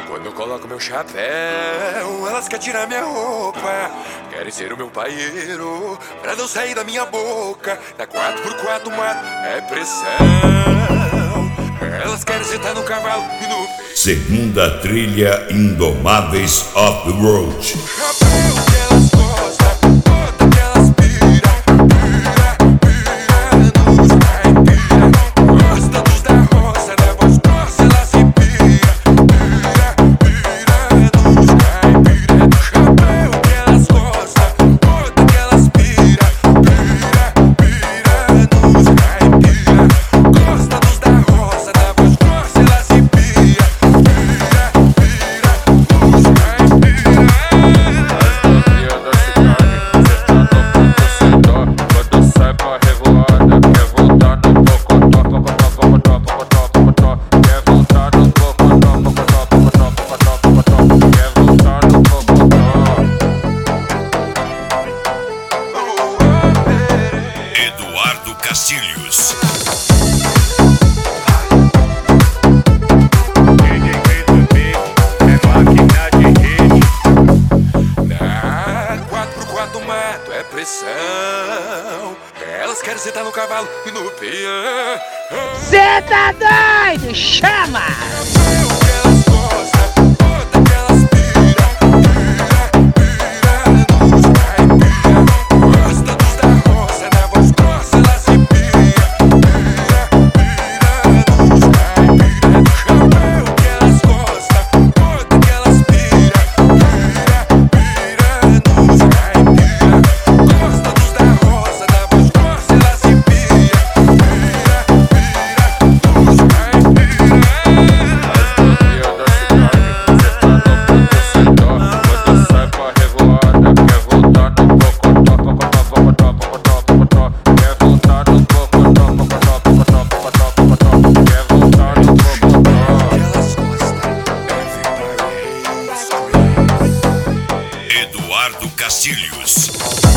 Quando eu coloco meu chapéu, elas querem tirar minha roupa. Querem ser o meu paieiro, pra não sair da minha boca. Na 4x4 mato é pressão. Elas querem sentar no cavalo e no peito. Segunda trilha Indomáveis of the Road. Chapéu que elas gostam, bota que elas pira. Pira nos caipira. Gosta dos da roça, da voz grossa, ela se pira. Pira nos caipira. Chapéu que elas gostam, bota que elas pira. Pira nos caipira. Gosta dos da roça, da voz grossa, ela se pira. Pira nos caipira. Quando sai pra revoada, quer voltar no pocotó, quer voltar no pocotó, quer voltar no pocotó. Eduardo Castilhos. Na 4x4 mato é pressão. Elas querem sentar no cavalo e no peão. Cê tá doido? Chama! Chapéu que elas gostam, bota que elas pira. Pira nos caipira. Gosta dos da roça, da voz grossa, ela se pira. Pira nos caipira. Chapéu que elas gostam, bota que elas pira. Pira nos caipira. Gosta dos da roça, da voz grossa, ela se pira. Pira nos caipira. Quando sai pra revoada, quer voltar no pocotó, quer voltar no pocotó, quer voltar no pocotó. Elas gostam, everybody hates. Eduardo Castilhos.